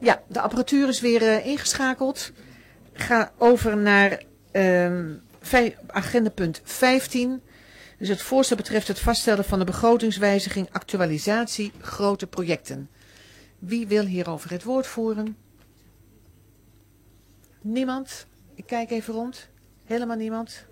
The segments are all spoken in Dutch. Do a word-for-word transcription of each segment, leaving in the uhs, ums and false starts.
Ja, de apparatuur is weer uh, ingeschakeld. Ga over naar uh, agendapunt vijftien. Dus het voorstel betreft het vaststellen van de begrotingswijziging actualisatie grote projecten. Wie wil hierover het woord voeren? Niemand? Ik kijk even rond. Helemaal niemand?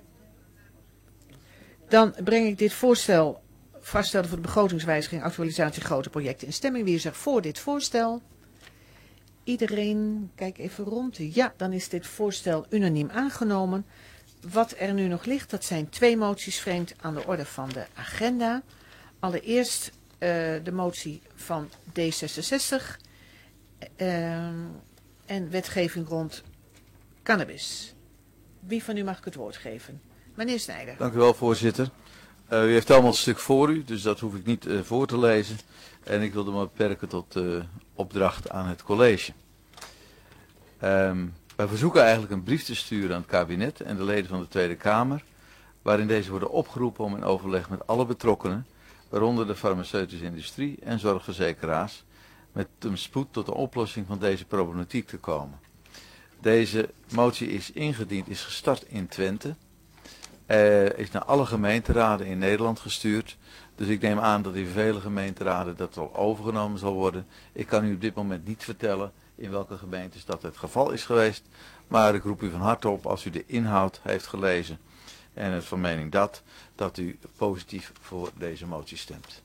Dan breng ik dit voorstel, vaststellen voor de begrotingswijziging actualisatie grote projecten in stemming. Wie is er voor dit voorstel? Iedereen, kijk even rond. Ja, dan is dit voorstel unaniem aangenomen. Wat er nu nog ligt, dat zijn twee moties vreemd aan de orde van de agenda. Allereerst uh, de motie van D zesenzestig uh, en wetgeving rond cannabis. Wie van u mag ik het woord geven? Meneer Snijder. Dank u wel, voorzitter. Uh, u heeft allemaal een stuk voor u, dus dat hoef ik niet uh, voor te lezen. En ik wilde me beperken tot uh, opdracht aan het college. Um, wij verzoeken eigenlijk een brief te sturen aan het kabinet en de leden van de Tweede Kamer, waarin deze worden opgeroepen om in overleg met alle betrokkenen, waaronder de farmaceutische industrie en zorgverzekeraars, met een spoed tot een oplossing van deze problematiek te komen. Deze motie is ingediend, is gestart in Twente, uh, is naar alle gemeenteraden in Nederland gestuurd. Dus ik neem aan dat in vele gemeenteraden dat al overgenomen zal worden. Ik kan u op dit moment niet vertellen in welke gemeentes dat het geval is geweest. Maar ik roep u van harte op, als u de inhoud heeft gelezen en het van mening dat, dat u positief voor deze motie stemt.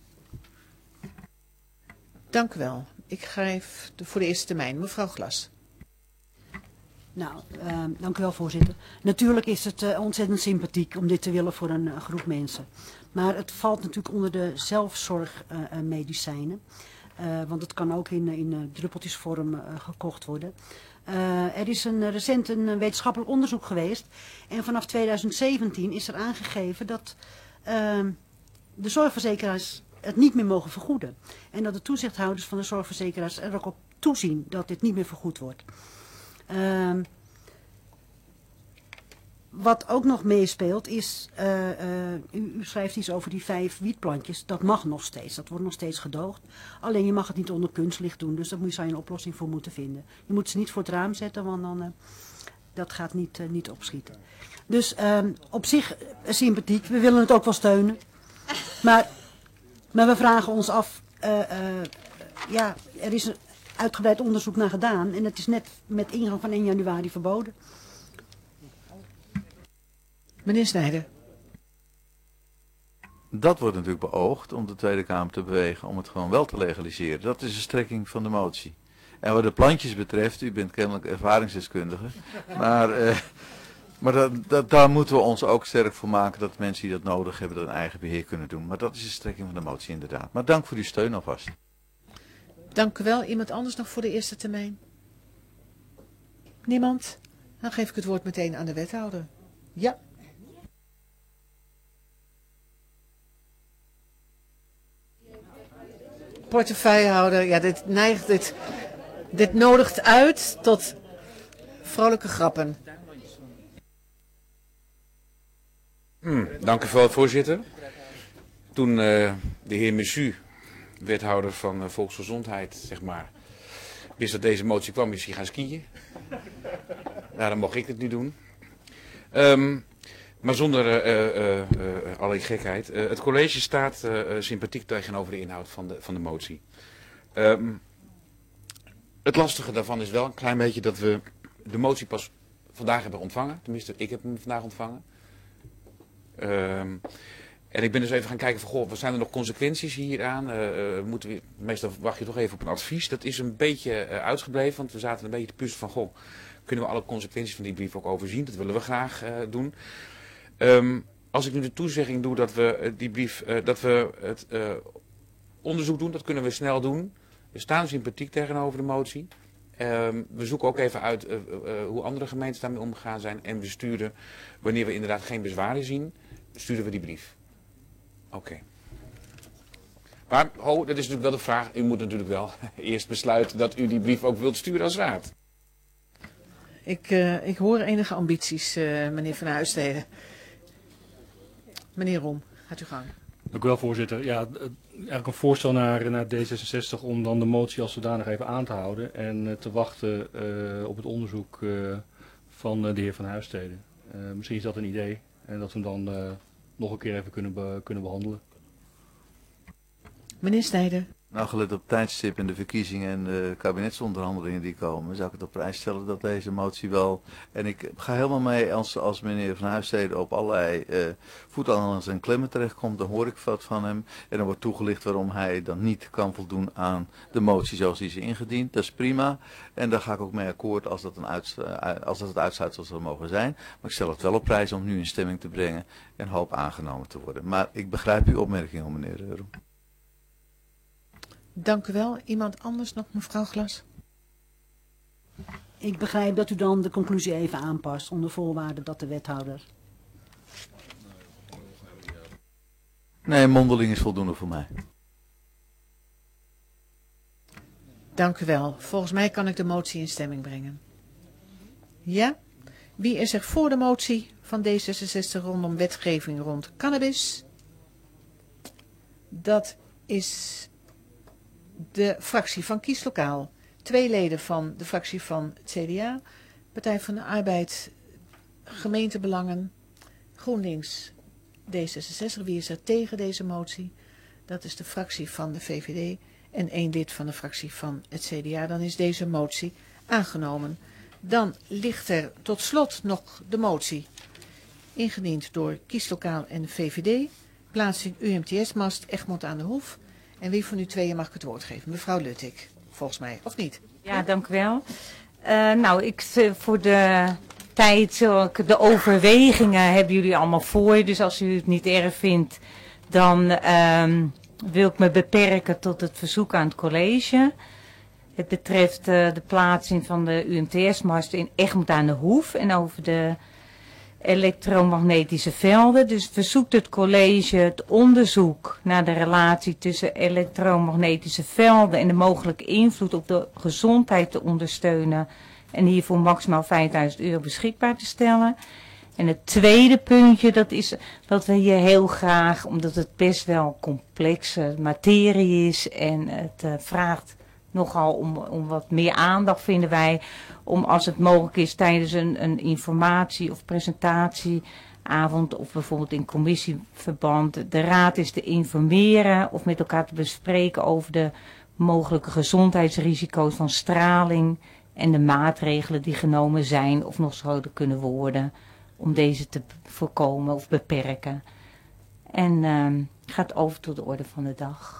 Dank u wel. Ik geef de, voor de eerste termijn mevrouw Glas. Nou, uh, dank u wel, voorzitter. Natuurlijk is het uh, ontzettend sympathiek om dit te willen voor een uh, groep mensen. Maar het valt natuurlijk onder de zelfzorgmedicijnen. Uh, uh, want het kan ook in, in uh, druppeltjesvorm uh, gekocht worden. Uh, er is een, recent een wetenschappelijk onderzoek geweest. En vanaf tweeduizend zeventien is er aangegeven dat uh, de zorgverzekeraars het niet meer mogen vergoeden. En dat de toezichthouders van de zorgverzekeraars er ook op toezien dat dit niet meer vergoed wordt. Uh, wat ook nog meespeelt is, uh, uh, u, u schrijft iets over die vijf wietplantjes. Dat mag nog steeds, dat wordt nog steeds gedoogd. Alleen je mag het niet onder kunstlicht doen, dus daar moet je een oplossing voor moeten vinden. Je moet ze niet voor het raam zetten, want dan uh, dat gaat niet, uh, niet opschieten. Dus uh, op zich uh, sympathiek, we willen het ook wel steunen. Maar, maar we vragen ons af, uh, uh, ja, er is een uitgebreid onderzoek naar gedaan en het is net met ingang van één januari verboden. Meneer Snijder. Dat wordt natuurlijk beoogd om de Tweede Kamer te bewegen om het gewoon wel te legaliseren. Dat is de strekking van de motie. En wat de plantjes betreft, u bent kennelijk ervaringsdeskundige, maar, uh, maar dat, dat, daar moeten we ons ook sterk voor maken dat mensen die dat nodig hebben dat een eigen beheer kunnen doen. Maar dat is de strekking van de motie inderdaad. Maar dank voor uw steun alvast. Dank u wel. Iemand anders nog voor de eerste termijn? Niemand? Dan geef ik het woord meteen aan de wethouder. Ja. Portefeuillehouder, ja, dit neigt, dit, dit nodigt uit tot vrolijke grappen. Hmm, dank u wel, voorzitter. Toen uh, de heer Messu, wethouder van uh, Volksgezondheid, zeg maar, wist dat deze motie kwam, is hij gaan skiën. Nou, dan mocht ik het nu doen. Um, maar zonder uh, uh, uh, alle gekheid. Uh, het college staat uh, sympathiek tegenover de inhoud van de, van de motie. Um, het lastige daarvan is wel een klein beetje dat we de motie pas vandaag hebben ontvangen. Tenminste, ik heb hem vandaag ontvangen. Um, en ik ben dus even gaan kijken van, goh, wat zijn er nog consequenties hieraan? Uh, uh, moeten we, meestal wacht je toch even op een advies. Dat is een beetje uh, uitgebleven, want we zaten een beetje te puzzelen van, goh, kunnen we alle consequenties van die brief ook overzien? Dat willen we graag uh, doen. Um, als ik nu de toezegging doe dat we uh, die brief, uh, dat we het uh, onderzoek doen, dat kunnen we snel doen. We staan sympathiek tegenover de motie. Um, we zoeken ook even uit uh, uh, hoe andere gemeentes daarmee omgegaan zijn. En we sturen, wanneer we inderdaad geen bezwaren zien, sturen we die brief. Oké. Okay. Maar, ho, dat is natuurlijk wel de vraag. U moet natuurlijk wel eerst besluiten dat u die brief ook wilt sturen als raad. Ik, uh, ik hoor enige ambities, uh, meneer Van Huisteden. Meneer Rom, gaat u gang. Dank u wel, voorzitter. Ja, eigenlijk een voorstel naar, naar D zesenzestig om dan de motie als zodanig even aan te houden en uh, te wachten uh, op het onderzoek uh, van uh, de heer Van Huisteden. Uh, misschien is dat een idee en dat we hem dan uh, nog een keer even kunnen, be kunnen behandelen. Meneer Snijder. Nou, gelet op tijdstip en de verkiezingen en de kabinetsonderhandelingen die komen, zou ik het op prijs stellen dat deze motie wel... En ik ga helemaal mee als, als meneer Van Huisteden op allerlei uh, voetangels en klemmen terechtkomt, dan hoor ik wat van hem. En dan wordt toegelicht waarom hij dan niet kan voldoen aan de motie zoals die is ingediend. Dat is prima. En daar ga ik ook mee akkoord als dat, een uits als dat het uitsluitsel zal mogen zijn. Maar ik stel het wel op prijs om nu in stemming te brengen en hoop aangenomen te worden. Maar ik begrijp uw opmerking, meneer Roem. Dank u wel. Iemand anders nog, mevrouw Glas? Ik begrijp dat u dan de conclusie even aanpast onder voorwaarde dat de wethouder... Nee, mondeling is voldoende voor mij. Dank u wel. Volgens mij kan ik de motie in stemming brengen. Ja? Wie is er voor de motie van D zesenzestig rondom wetgeving rond cannabis? Dat is de fractie van Kieslokaal. Twee leden van de fractie van het C D A, Partij van de Arbeid, Gemeentebelangen, GroenLinks, D zesenzestig. Wie is er tegen deze motie? Dat is de fractie van de V V D en één lid van de fractie van het C D A. Dan is deze motie aangenomen. Dan ligt er tot slot nog de motie, ingediend door Kieslokaal en de V V D. Plaatsing U M T S-mast Egmond aan de Hoef. En wie van u tweeën mag ik het woord geven? Mevrouw Luttig, volgens mij, of niet? Ja, dank u wel. Uh, nou, ik, voor de tijd, de overwegingen hebben jullie allemaal voor je. Dus als u het niet erg vindt, dan um, wil ik me beperken tot het verzoek aan het college. Het betreft uh, de plaatsing van de U M T S-mast in Egmond aan de Hoef en over de elektromagnetische velden. Dus verzoekt het college het onderzoek naar de relatie tussen elektromagnetische velden en de mogelijke invloed op de gezondheid te ondersteunen en hiervoor maximaal vijfduizend euro beschikbaar te stellen. En het tweede puntje, dat is dat we hier heel graag, omdat het best wel complexe materie is en het uh, vraagt nogal om, om wat meer aandacht, vinden wij, om als het mogelijk is tijdens een, een informatie- of presentatieavond of bijvoorbeeld in commissieverband de raad is te informeren of met elkaar te bespreken over de mogelijke gezondheidsrisico's van straling en de maatregelen die genomen zijn of nog zouden kunnen worden om deze te voorkomen of beperken. En uh, gaat over tot de orde van de dag.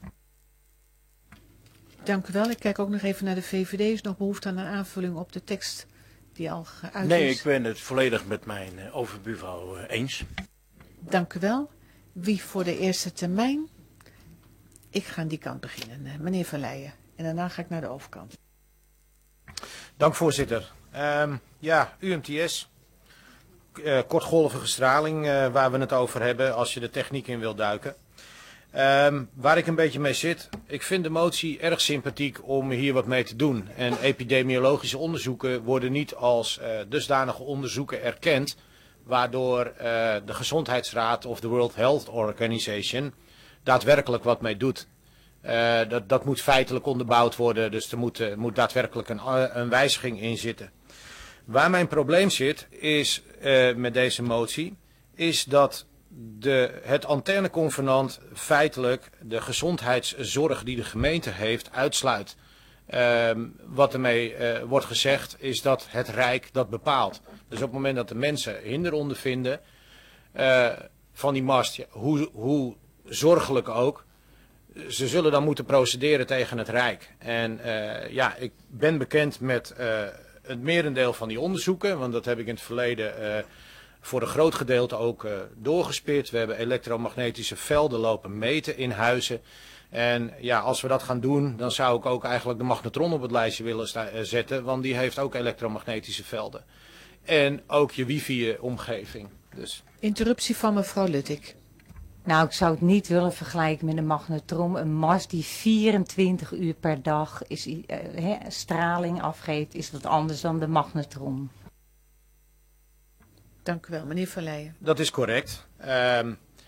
Dank u wel. Ik kijk ook nog even naar de V V D. Is nog behoefte aan een aanvulling op de tekst die al geuit is? Nee, ik ben het volledig met mijn uh, overbuurvrouw uh, eens. Dank u wel. Wie voor de eerste termijn? Ik ga aan die kant beginnen. Uh, meneer Van Leijen. En daarna ga ik naar de overkant. Dank voorzitter. Um, ja, U M T S. Uh, kortgolvige straling uh, waar we het over hebben als je de techniek in wil duiken. Um, waar ik een beetje mee zit, ik vind de motie erg sympathiek om hier wat mee te doen. En epidemiologische onderzoeken worden niet als uh, dusdanige onderzoeken erkend, waardoor uh, de Gezondheidsraad of de World Health Organization daadwerkelijk wat mee doet. Uh, dat, dat moet feitelijk onderbouwd worden, dus er moet, uh, moet daadwerkelijk een, een wijziging in zitten. Waar mijn probleem zit is uh, met deze motie, is dat de, het antenneconvenant feitelijk de gezondheidszorg die de gemeente heeft uitsluit. Uh, wat ermee uh, wordt gezegd is dat het Rijk dat bepaalt. Dus op het moment dat de mensen hinder ondervinden uh, van die mast, ja, hoe, hoe zorgelijk ook, ze zullen dan moeten procederen tegen het Rijk. En uh, ja, ik ben bekend met uh, het merendeel van die onderzoeken, want dat heb ik in het verleden uh, voor een groot gedeelte ook uh, doorgespit. We hebben elektromagnetische velden lopen meten in huizen. En ja, als we dat gaan doen, dan zou ik ook eigenlijk de magnetron op het lijstje willen zetten, want die heeft ook elektromagnetische velden. En ook je wifi-omgeving. Dus. Interruptie van mevrouw Luttig. Nou, ik zou het niet willen vergelijken met een magnetron. Een mast die vierentwintig uur per dag is, uh, he, straling afgeeft, is wat anders dan de magnetron. Dank u wel, meneer Van Leijen. Dat is correct. Um,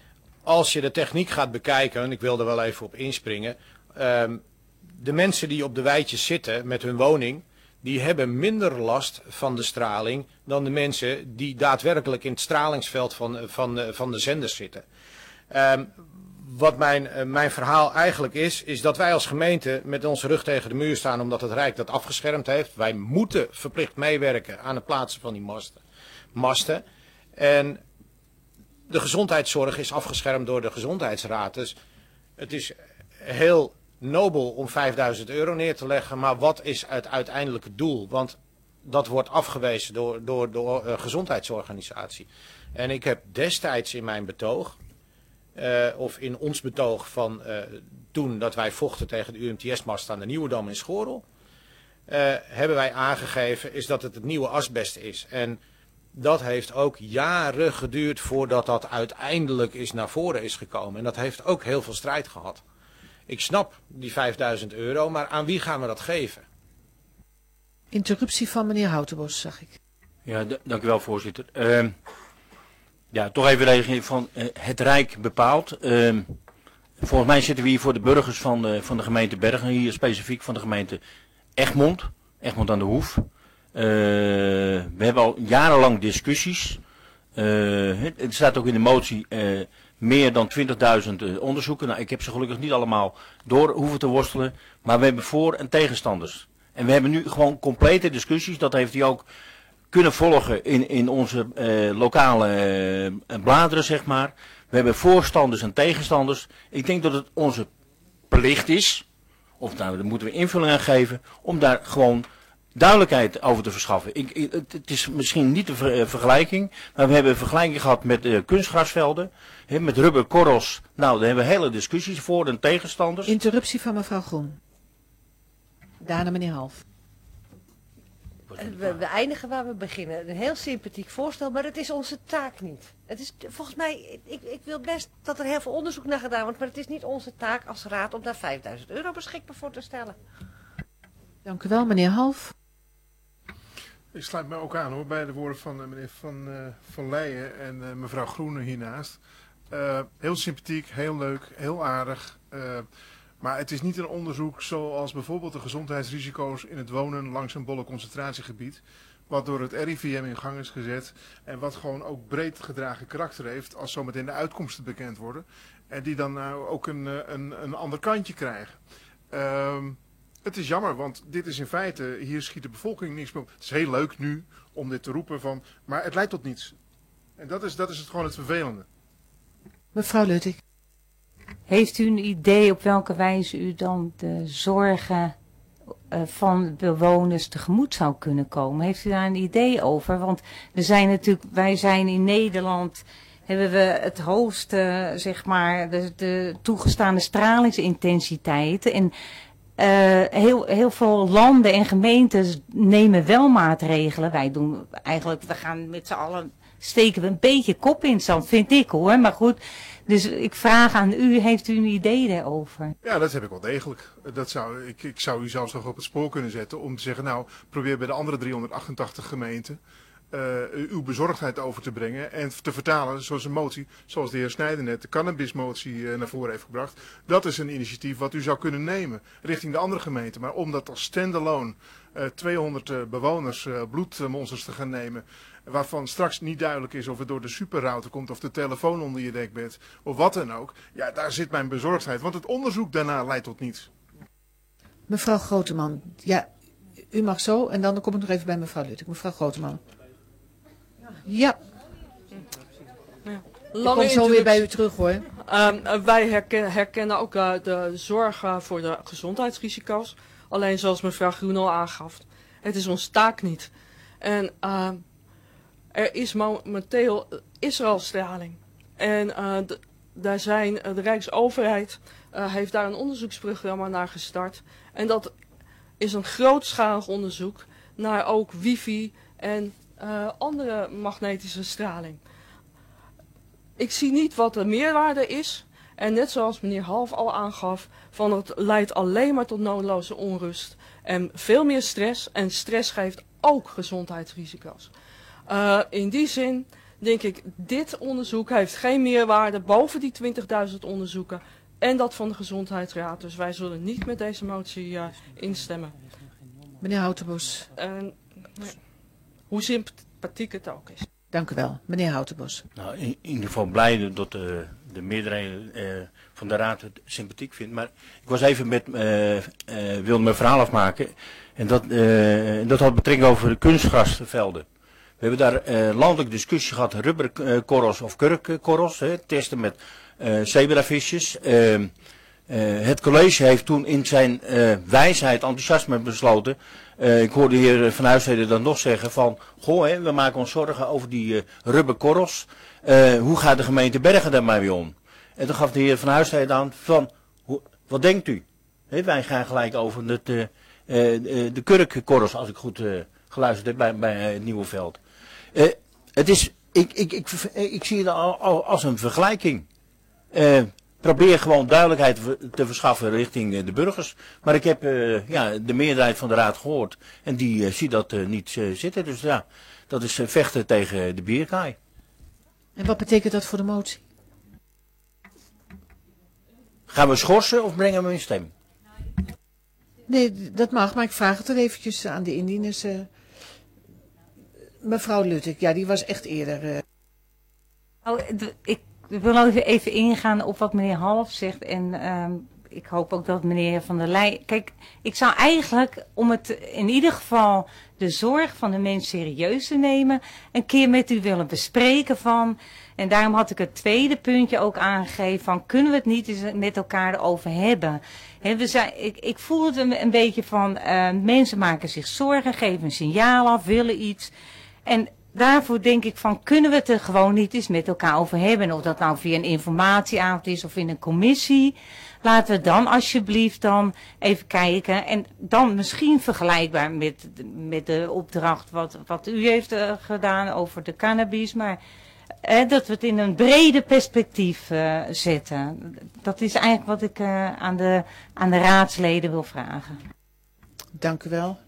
als je de techniek gaat bekijken, en ik wil er wel even op inspringen. Um, de mensen die op de weidjes zitten met hun woning, die hebben minder last van de straling dan de mensen die daadwerkelijk in het stralingsveld van, van, van de zenders zitten. Um, wat mijn, uh, mijn verhaal eigenlijk is, is dat wij als gemeente met onze rug tegen de muur staan omdat het Rijk dat afgeschermd heeft. Wij moeten verplicht meewerken aan het plaatsen van die masten. masten. En de gezondheidszorg is afgeschermd door de gezondheidsraad. Dus het is heel nobel om vijfduizend euro neer te leggen, maar wat is het uiteindelijke doel? Want dat wordt afgewezen door, door, door de uh, gezondheidsorganisatie. En ik heb destijds in mijn betoog, uh, of in ons betoog van uh, toen dat wij vochten tegen de U M T S-mast aan de Nieuwe Dam in Schorel, uh, hebben wij aangegeven is dat het het nieuwe asbest is. En dat heeft ook jaren geduurd voordat dat uiteindelijk is naar voren is gekomen. En dat heeft ook heel veel strijd gehad. Ik snap die vijfduizend euro, maar aan wie gaan we dat geven? Interruptie van meneer Houtenbos, zag ik. Ja, d- dank u wel, voorzitter. Uh, ja, toch even reageren van uh, het Rijk bepaalt. Uh, volgens mij zitten we hier voor de burgers van de, van de gemeente Bergen, hier specifiek van de gemeente Egmond, Egmond aan de Hoef. Uh, we hebben al jarenlang discussies. Uh, het, het staat ook in de motie uh, meer dan twintigduizend uh, onderzoeken. Nou, ik heb ze gelukkig niet allemaal door hoeven te worstelen. Maar we hebben voor- en tegenstanders. En we hebben nu gewoon complete discussies. Dat heeft u ook kunnen volgen in, in onze uh, lokale uh, bladeren, zeg maar. We hebben voorstanders en tegenstanders. Ik denk dat het onze plicht is, of nou, daar moeten we invulling aan geven, om daar gewoon duidelijkheid over te verschaffen. Ik, ik, het is misschien niet de ver, uh, vergelijking, maar we hebben een vergelijking gehad met uh, kunstgrasvelden, he, met rubberkorrels. Nou, daar hebben we hele discussies voor en tegenstanders. Interruptie van mevrouw Groen. Daarna meneer Half. We, we eindigen waar we beginnen. Een heel sympathiek voorstel, maar het is onze taak niet. Het is volgens mij, ik, ik wil best dat er heel veel onderzoek naar gedaan wordt, maar het is niet onze taak als raad om daar vijfduizend euro beschikbaar voor te stellen. Dank u wel, meneer Half. Ik sluit me ook aan hoor, bij de woorden van uh, meneer Van, uh, van Leijen en uh, mevrouw Groene hiernaast. Uh, heel sympathiek, heel leuk, heel aardig. Uh, maar het is niet een onderzoek zoals bijvoorbeeld de gezondheidsrisico's in het wonen langs een bolle concentratiegebied. Wat door het R I V M in gang is gezet en wat gewoon ook breed gedragen karakter heeft als zometeen de uitkomsten bekend worden. En die dan nou ook een, een, een ander kantje krijgen. Uh, Het is jammer, want dit is in feite, hier schiet de bevolking niks meer op. Het is heel leuk nu om dit te roepen, van, maar het leidt tot niets. En dat is, dat is het gewoon het vervelende. Mevrouw Luttig. Heeft u een idee op welke wijze u dan de zorgen uh, van bewoners tegemoet zou kunnen komen? Heeft u daar een idee over? Want er zijn natuurlijk, wij zijn in Nederland, hebben we het hoogste, zeg maar, de, de toegestaande stralingsintensiteit. En Uh, heel, heel veel landen en gemeentes nemen wel maatregelen. Wij doen eigenlijk, we gaan met z'n allen, steken we een beetje kop in zand, vind ik hoor. Maar goed, dus ik vraag aan u, heeft u een idee daarover? Ja, dat heb ik wel degelijk. Dat zou, ik, ik zou u zelfs nog op het spoor kunnen zetten om te zeggen, nou, probeer bij de andere driehonderdachtentachtig gemeenten Uh, uw bezorgdheid over te brengen en te vertalen zoals een motie, zoals de heer Snijder net de cannabismotie uh, naar voren heeft gebracht. Dat is een initiatief wat u zou kunnen nemen richting de andere gemeenten. Maar om dat als standalone uh, tweehonderd uh, bewoners uh, bloedmonsters te gaan nemen, waarvan straks niet duidelijk is of het door de superrouter komt of de telefoon onder je dekbed of wat dan ook. Ja, daar zit mijn bezorgdheid, want het onderzoek daarna leidt tot niets. Mevrouw Groteman, ja, u mag zo en dan kom ik nog even bij mevrouw Luttig. Mevrouw Groteman. Ja. Ja. Ik kom zo weer bij u terug hoor. Um, wij herken, herkennen ook uh, de zorg uh, voor de gezondheidsrisico's. Alleen zoals mevrouw Groen al aangaf, het is onze taak niet. En uh, er is momenteel is er al straling. En uh, d- daar zijn, uh, de Rijksoverheid uh, heeft daar een onderzoeksprogramma naar gestart. En dat is een grootschalig onderzoek naar ook wifi en Uh, andere magnetische straling. Ik zie niet wat de meerwaarde is. En net zoals meneer Half al aangaf, van het leidt alleen maar tot nodeloze onrust. En veel meer stress. En stress geeft ook gezondheidsrisico's. Uh, in die zin denk ik, dit onderzoek heeft geen meerwaarde boven die twintigduizend onderzoeken en dat van de Gezondheidsraad. Dus wij zullen niet met deze motie uh, instemmen. Meneer Houtenbos. En, hoe sympathiek het ook is. Dank u wel. Meneer Houtenbos. Nou, in, in ieder geval blij dat uh, de meerderheid uh, van de raad het sympathiek vindt. Maar ik was even met, uh, uh, wilde mijn verhaal afmaken. En dat, uh, dat had betrekking over de kunstgrasvelden. We hebben daar uh, landelijk discussie gehad, rubberkorrels of kurkkorrels, hè, testen met uh, zebravisjes. Uh, uh, het college heeft toen in zijn uh, wijsheid, enthousiasme besloten. Uh, ik hoorde de heer Van Huisteden dan nog zeggen van, goh, hè, we maken ons zorgen over die uh, rubberkorrels. Uh, hoe gaat de gemeente Bergen daarmee weer om? En toen gaf de heer Van Huisteden aan van, hoe, wat denkt u? He, wij gaan gelijk over het, uh, uh, de kurkkorrels, als ik goed uh, geluisterd heb bij, bij uh, het Nieuwe Veld. Uh, het is, ik, ik, ik, ik zie het al, al als een vergelijking. Uh, probeer gewoon duidelijkheid te verschaffen richting de burgers. Maar ik heb uh, ja, de meerderheid van de raad gehoord. En die uh, ziet dat uh, niet uh, zitten. Dus ja, dat is uh, vechten tegen de bierkaai. En wat betekent dat voor de motie? Gaan we schorsen of brengen we in stemming? Nee, dat mag, maar ik vraag het er eventjes aan de indieners. Uh, mevrouw Luttek, ja, die was echt eerder... Uh... Oh, ik wil ook even ingaan op wat meneer Half zegt. En uh, ik hoop ook dat meneer Van der Leij... Kijk, ik zou eigenlijk, om het in ieder geval de zorg van de mens serieus te nemen, een keer met u willen bespreken van... En daarom had ik het tweede puntje ook aangegeven van, kunnen we het niet eens met elkaar erover hebben? He, we zijn, ik, ik voel het een, een beetje van, uh, mensen maken zich zorgen, geven een signaal af, willen iets. En daarvoor denk ik van, kunnen we het er gewoon niet eens met elkaar over hebben? Of dat nou via een informatieavond is of in een commissie. Laten we dan alsjeblieft dan even kijken. En dan misschien vergelijkbaar met, met de opdracht wat, wat u heeft uh, gedaan over de cannabis. Maar uh, dat we het in een breder perspectief uh, zetten. Dat is eigenlijk wat ik uh, aan, de, aan de raadsleden wil vragen. Dank u wel.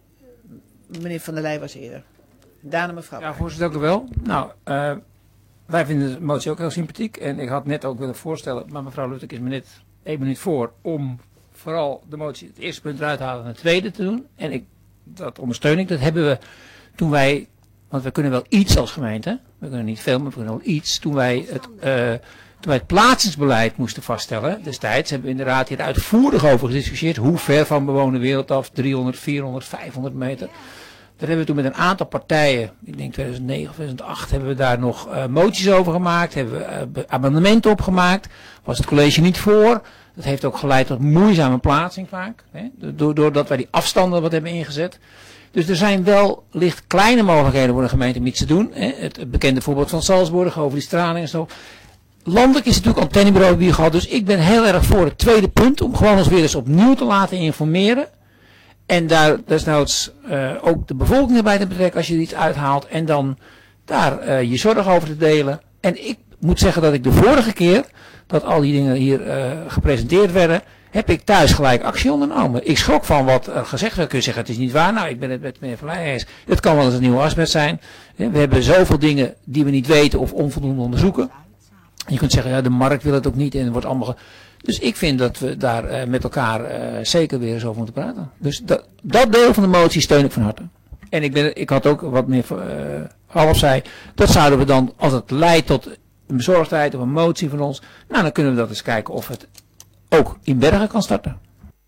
Meneer Van der Leij was eerder. Daarna mevrouw. Ja, voorzitter, dank u wel. Nou, uh, wij vinden de motie ook heel sympathiek. En ik had net ook willen voorstellen, maar mevrouw Luttek is me net één minuut voor, om vooral de motie, het eerste punt eruit te halen en het tweede te doen. En ik, dat ondersteun ik. Dat hebben we toen wij, want we kunnen wel iets als gemeente, we kunnen niet veel, maar we kunnen wel iets. Toen wij het, uh, toen wij het plaatsingsbeleid moesten vaststellen, destijds hebben we in de raad hier uitvoerig over gediscussieerd. Hoe ver van bewoonde wereld af, driehonderd, vierhonderd, vijfhonderd meter. Daar hebben we toen met een aantal partijen, ik denk tweeduizend negen of tweeduizend acht, hebben we daar nog uh, moties over gemaakt, hebben we uh, amendementen opgemaakt. Was het college niet voor. Dat heeft ook geleid tot moeizame plaatsing vaak, hè, doordat wij die afstanden wat hebben ingezet. Dus er zijn wel licht kleine mogelijkheden voor de gemeente om iets te doen. Hè. Het, het bekende voorbeeld van Salzburg over die straling en zo. Landelijk is het natuurlijk antennebureau weer gehad, dus ik ben heel erg voor het tweede punt, om gewoon ons weer eens opnieuw te laten informeren. En daar desnoods uh, ook de bevolking erbij te betrekken als je er iets uithaalt. En dan daar uh, je zorg over te delen. En ik moet zeggen dat ik de vorige keer dat al die dingen hier uh, gepresenteerd werden, heb ik thuis gelijk actie ondernomen. Ik schrok van wat er gezegd werd. Kun je zeggen het is niet waar. Nou, ik ben het met meneer Van Leij eens. Het kan wel eens een nieuwe asbest zijn. We hebben zoveel dingen die we niet weten of onvoldoende onderzoeken. Je kunt zeggen ja, de markt wil het ook niet en het wordt allemaal... Ge- Dus ik vind dat we daar uh, met elkaar uh, zeker weer eens over moeten praten. Dus dat, dat deel van de motie steun ik van harte. En ik, ben, ik had ook wat meer uh, half zei. Dat zouden we dan, als het leidt tot een bezorgdheid of een motie van ons. Nou, dan kunnen we dat eens kijken of het ook in Bergen kan starten.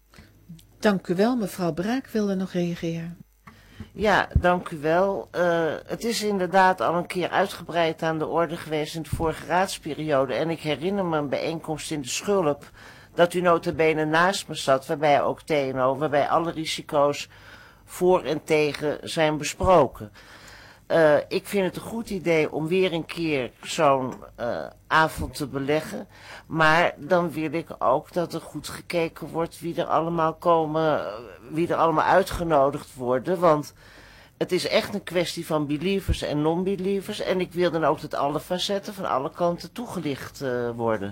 Dank u wel. Mevrouw Braak wilde nog reageren. Ja, dank u wel. Uh, het is inderdaad al een keer uitgebreid aan de orde geweest in de vorige raadsperiode. En ik herinner me een bijeenkomst in de Schulp dat u nota bene naast me zat, waarbij ook T N O, waarbij alle risico's voor en tegen zijn besproken. Uh, ik vind het een goed idee om weer een keer zo'n uh, avond te beleggen. Maar dan wil ik ook dat er goed gekeken wordt wie er allemaal komen, wie er allemaal uitgenodigd worden. Want het is echt een kwestie van believers en non-believers. En ik wil dan ook dat alle facetten van alle kanten toegelicht uh, worden.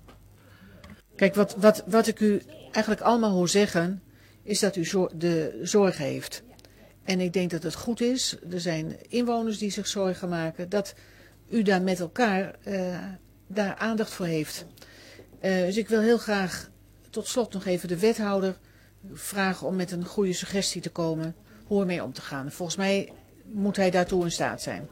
Kijk, wat, wat, wat ik u eigenlijk allemaal hoor zeggen, is dat u zo, de zorg heeft. En ik denk dat het goed is, er zijn inwoners die zich zorgen maken, dat u daar met elkaar uh, daar aandacht voor heeft. Uh, dus ik wil heel graag tot slot nog even de wethouder vragen om met een goede suggestie te komen hoe ermee om te gaan. Volgens mij moet hij daartoe in staat zijn.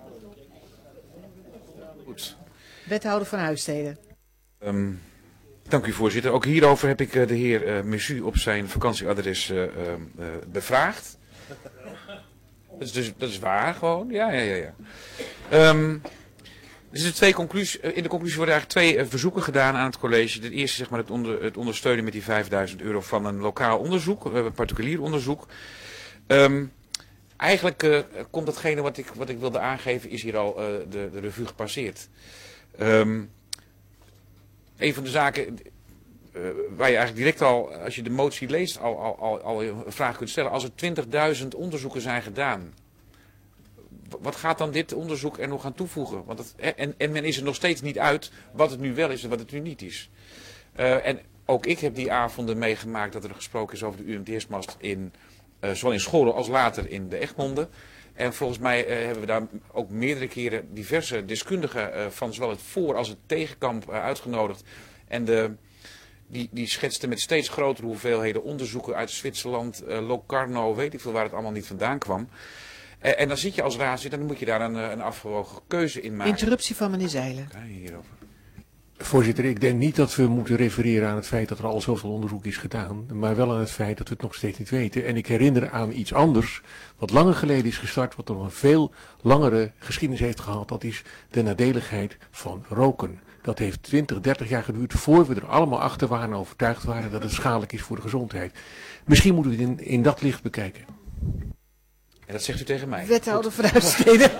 Goed. Wethouder van Huissteden. Um, dank u voorzitter. Ook hierover heb ik uh, de heer uh, Messu op zijn vakantieadres uh, uh, uh, bevraagd. Dat is, dus, dat is waar gewoon. Ja, ja, ja. ja. Um, er zijn twee conclusies. In de conclusie worden eigenlijk twee uh, verzoeken gedaan aan het college. Het eerste zeg maar het, onder, het ondersteunen met die vijfduizend euro van een lokaal onderzoek, uh, een particulier onderzoek. Um, eigenlijk uh, komt datgene wat ik, wat ik wilde aangeven is hier al uh, de, de revue gepasseerd. Um, een van de zaken uh, waar je eigenlijk direct al, als je de motie leest, al, al, al, al een vraag kunt stellen. Als er twintigduizend onderzoeken zijn gedaan, wat gaat dan dit onderzoek er nog aan toevoegen? Want het, en, en men is er nog steeds niet uit wat het nu wel is en wat het nu niet is. Uh, en ook ik heb die avonden meegemaakt dat er gesproken is over de U M T S-mast in, uh, zowel in Scholen als later in de Egmonde. En volgens mij uh, hebben we daar ook meerdere keren diverse deskundigen uh, van zowel het voor- als het tegenkamp uh, uitgenodigd. En de, die, die schetsten met steeds grotere hoeveelheden onderzoeken uit Zwitserland, uh, Locarno, weet ik veel waar het allemaal niet vandaan kwam. Uh, en dan zit je als raadslid en dan moet je daar een, een afgewogen keuze in maken. Interruptie van meneer Zeilen. Kijk hierover. Voorzitter, ik denk niet dat we moeten refereren aan het feit dat er al zoveel onderzoek is gedaan, maar wel aan het feit dat we het nog steeds niet weten. En ik herinner aan iets anders, wat langer geleden is gestart, wat nog een veel langere geschiedenis heeft gehad. Dat is de nadeligheid van roken. Dat heeft twintig, dertig jaar geduurd voor we er allemaal achter waren en overtuigd waren dat het schadelijk is voor de gezondheid. Misschien moeten we het in, in dat licht bekijken. En dat zegt u tegen mij. Wethouder van Huissteden.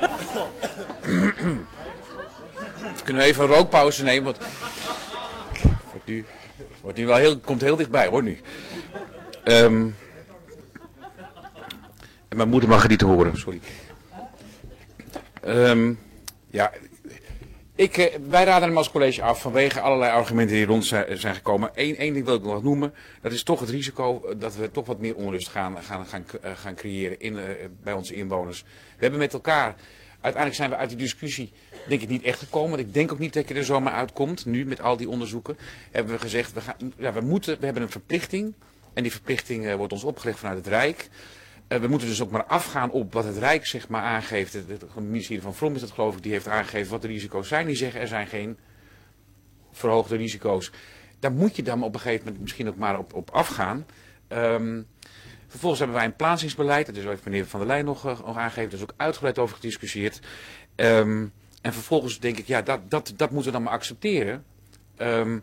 Kunnen we even een rookpauze nemen, want wordt nu, wordt nu wel heel, komt heel dichtbij hoor nu. Um, en mijn moeder mag het niet horen, sorry. Um, ja, ik, wij raden hem als college af vanwege allerlei argumenten die rond zijn, zijn gekomen. Eén ding wil ik nog noemen, dat is toch het risico dat we toch wat meer onrust gaan, gaan, gaan, gaan creëren in, uh, bij onze inwoners. We hebben met elkaar, uiteindelijk zijn we uit die discussie denk ik niet echt gekomen. Want ik denk ook niet dat je er zomaar uitkomt, nu met al die onderzoeken. Hebben we gezegd, we, gaan, ja, we, moeten, we hebben een verplichting. En die verplichting uh, wordt ons opgelegd vanuit het Rijk. Uh, we moeten dus ook maar afgaan op wat het Rijk zeg maar aangeeft. Het, het, het ministerie van Vrom is dat geloof ik, die heeft aangegeven wat de risico's zijn. Die zeggen er zijn geen verhoogde risico's. Daar moet je dan op een gegeven moment misschien ook maar op, op afgaan. Um, vervolgens hebben wij een plaatsingsbeleid. Dat is heeft meneer Van der Leyen nog, uh, nog aangegeven. Daar is ook uitgebreid over gediscussieerd. Um, en vervolgens denk ik, ja, dat, dat, dat moeten we dan maar accepteren. Um,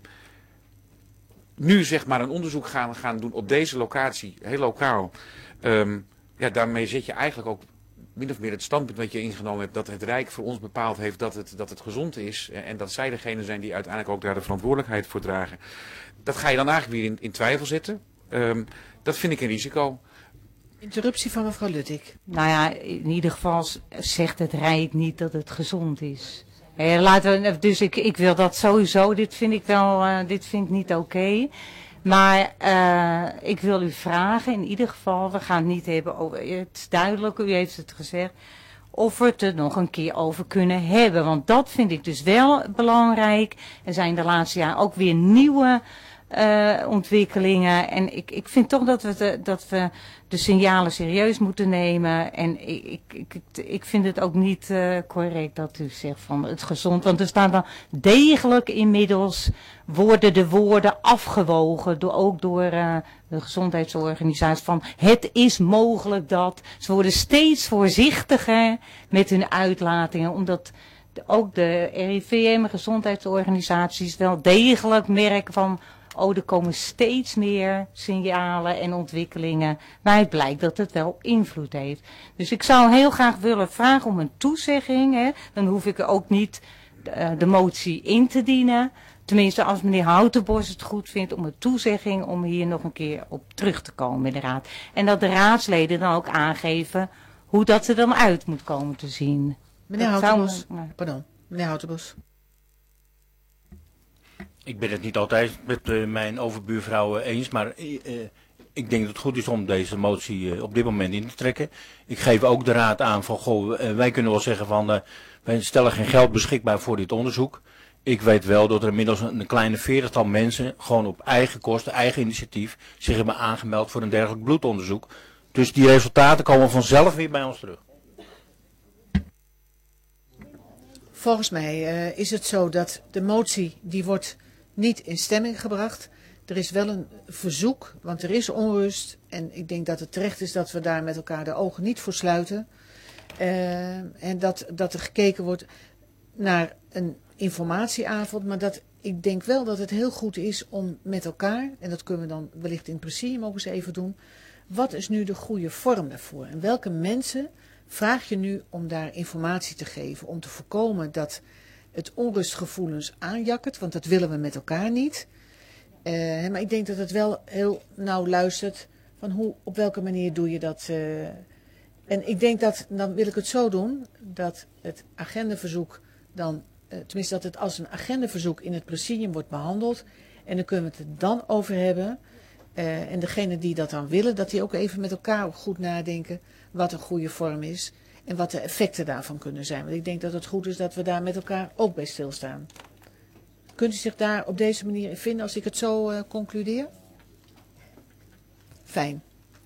nu zeg maar een onderzoek gaan, gaan doen op deze locatie, heel lokaal. Um, ja, daarmee zet je eigenlijk ook min of meer het standpunt wat je ingenomen hebt, dat het Rijk voor ons bepaald heeft dat het, dat het gezond is. En dat zij degene zijn die uiteindelijk ook daar de verantwoordelijkheid voor dragen. Dat ga je dan eigenlijk weer in, in twijfel zetten. Um, dat vind ik een risico. Interruptie van mevrouw Luttig. Nou ja, in ieder geval zegt het Rijk niet dat het gezond is. Eh, laten we, dus ik, ik wil dat sowieso, dit vind ik wel, uh, dit vind ik niet oké. Okay. Maar uh, ik wil u vragen, in ieder geval, we gaan het niet hebben over, het is duidelijk, u heeft het gezegd, of we het er nog een keer over kunnen hebben. Want dat vind ik dus wel belangrijk. Er zijn de laatste jaren ook weer nieuwe uh, ontwikkelingen. En ik, ik vind toch dat we, de, dat we de signalen serieus moeten nemen. En ik, ik, ik, ik vind het ook niet uh, correct dat u zegt van het gezond. Want er staan dan degelijk inmiddels, worden de woorden afgewogen. Door, ook door uh, de gezondheidsorganisatie van het is mogelijk dat. Ze worden steeds voorzichtiger met hun uitlatingen. Omdat ook de R I V M, gezondheidsorganisaties, wel degelijk merken van, oh, er komen steeds meer signalen en ontwikkelingen waaruit blijkt dat het wel invloed heeft. Dus ik zou heel graag willen vragen om een toezegging. Hè. Dan hoef ik ook niet uh, de motie in te dienen. Tenminste, als meneer Houtenbos het goed vindt om een toezegging om hier nog een keer op terug te komen in de raad. En dat de raadsleden dan ook aangeven hoe dat er dan uit moet komen te zien. Meneer Houtenbos, pardon, meneer Houtenbos. Ik ben het niet altijd met uh, mijn overbuurvrouw uh, eens, maar uh, ik denk dat het goed is om deze motie uh, op dit moment in te trekken. Ik geef ook de raad aan van, goh, uh, wij kunnen wel zeggen van, uh, wij stellen geen geld beschikbaar voor dit onderzoek. Ik weet wel dat er inmiddels een kleine veertigtal mensen gewoon op eigen kosten, eigen initiatief, zich hebben aangemeld voor een dergelijk bloedonderzoek. Dus die resultaten komen vanzelf weer bij ons terug. Volgens mij uh, is het zo dat de motie, die wordt niet in stemming gebracht. Er is wel een verzoek, want er is onrust. En ik denk dat het terecht is dat we daar met elkaar de ogen niet voor sluiten. Uh, en dat, dat er gekeken wordt naar een informatieavond. Maar dat, ik denk wel dat het heel goed is om met elkaar, en dat kunnen we dan wellicht in het presidium ook eens even doen. Wat is nu de goede vorm daarvoor? En welke mensen vraag je nu om daar informatie te geven? Om te voorkomen dat het onrustgevoelens aanjakkert, want dat willen we met elkaar niet. Uh, maar ik denk dat het wel heel nauw luistert van hoe, op welke manier doe je dat. Uh, en ik denk dat, dan wil ik het zo doen, dat het agendaverzoek dan, uh, tenminste dat het als een agendaverzoek in het presidium wordt behandeld. En dan kunnen we het er dan over hebben. Uh, en degene die dat dan willen, dat die ook even met elkaar goed nadenken wat een goede vorm is. En wat de effecten daarvan kunnen zijn. Want ik denk dat het goed is dat we daar met elkaar ook bij stilstaan. Kunt u zich daar op deze manier in vinden als ik het zo uh, concludeer? Fijn.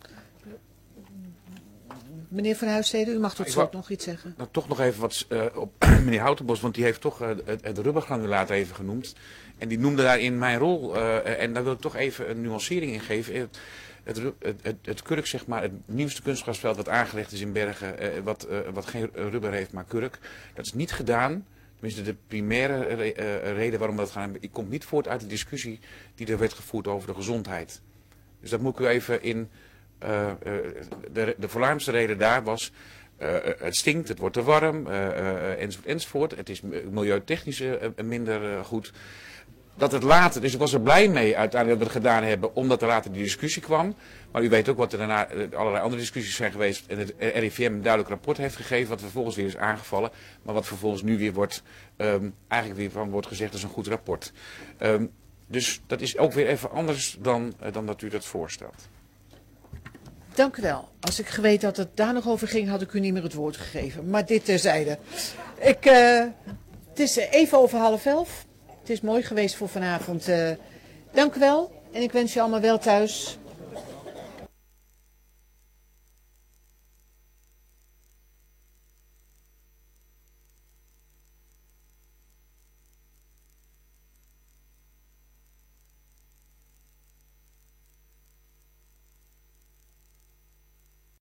Meneer Van Huisstede, u mag tot slot nog iets zeggen. Nou, toch nog even wat uh, op meneer Houtenbos, want die heeft toch uh, het, het rubbergranulaat even genoemd. En die noemde daarin mijn rol. Uh, en daar wil ik toch even een nuancering in geven. Het, het, het, het kurk, zeg maar, het nieuwste kunstgrasveld wat aangelegd is in Bergen, uh, wat, uh, wat geen rubber heeft, maar kurk. Dat is niet gedaan. Tenminste, de primaire re uh, reden waarom we dat gaan hebben, die komt niet voort uit de discussie die er werd gevoerd over de gezondheid. Dus dat moet ik u even in... Uh, uh, de, de voornaamste reden daar was, uh, het stinkt, het wordt te warm, uh, uh, enzovoort, enzovoort. Het is milieutechnisch uh, minder uh, goed. Dat het later, dus ik was er blij mee uiteindelijk dat we het gedaan hebben, omdat er later die discussie kwam. Maar u weet ook wat er daarna uh, allerlei andere discussies zijn geweest. En het R I V M een duidelijk rapport heeft gegeven, wat vervolgens weer is aangevallen. Maar wat vervolgens nu weer wordt, um, eigenlijk weer van wordt gezegd, dat is een goed rapport. Um, dus dat is ook weer even anders dan, uh, dan dat u dat voorstelt. Dank u wel. Als ik geweten had dat het daar nog over ging, had ik u niet meer het woord gegeven. Maar dit terzijde. Ik, uh, het is even over half elf. Het is mooi geweest voor vanavond. Uh, dank u wel. En ik wens je allemaal wel thuis.